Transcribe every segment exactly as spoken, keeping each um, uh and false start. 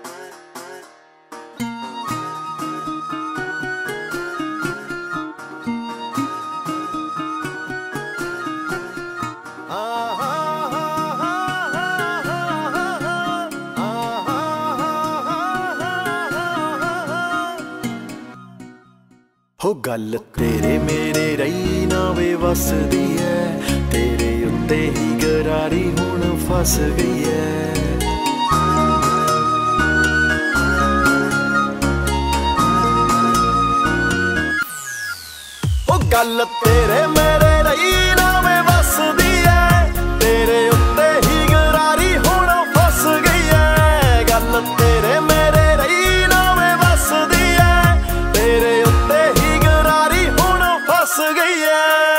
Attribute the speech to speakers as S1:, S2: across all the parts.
S1: हो गल तेरे मेरे रही ना वे वसदी है, तेरे उत्ते ही गरारी हुण फस गई है। हो गल तेरे मेरे रही ना वे वसदी है, तेरे उत्ते ही गरारी हुण फस गई है। गल तेरे मेरे रही ना वे वसदी है, तेरे उत्ते ही गरारी हुण फस गई है।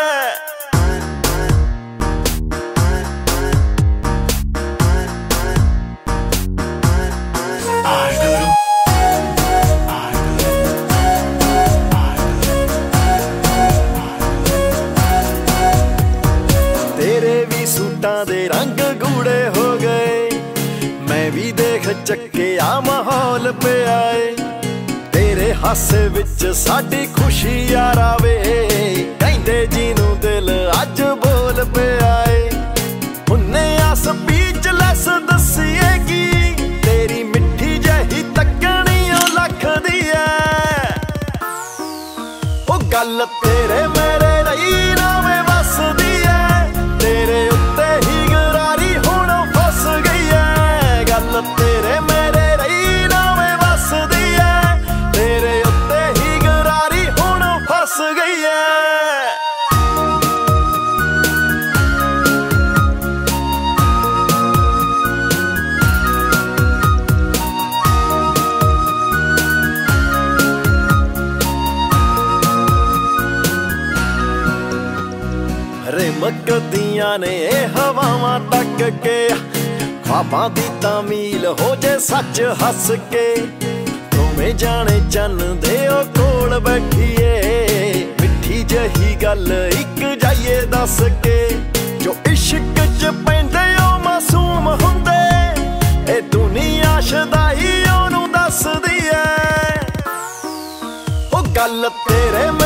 S1: तेरे भी सूटां दे रंग गूड़े हो गए, मैं भी देख चक्के आ माहौल पे आए। तेरे हासे विच साडी खुशी यारा वे, कहंदे जीनू दिल अज बोल पे आए। उन्ने आ स्पीचलैस दसिएगी, तेरी मिठी जही तकनी ओ लख दी है। ओ गल तेरे मेरे रही ना वे वसदी है, तेरे उत्ते ही गरारी हुण फस गई है। गल तेरे मेरे रही ना वे वसदी है, तेरे उत्ते ही गरारी हुण फस गई है। रिमकदियां ने हवावां तक के, ख्वाबां दी तामील हो जे सच हस के। तुमें जाने चन दे ओ कोल बैठिए, मिठी जही गल इक जाइए दस के। जो इश्क च पैंदे ओ मासूम हुंदे, ए दुनिया शदाई ओनू दसदी है। ओ गल तेरे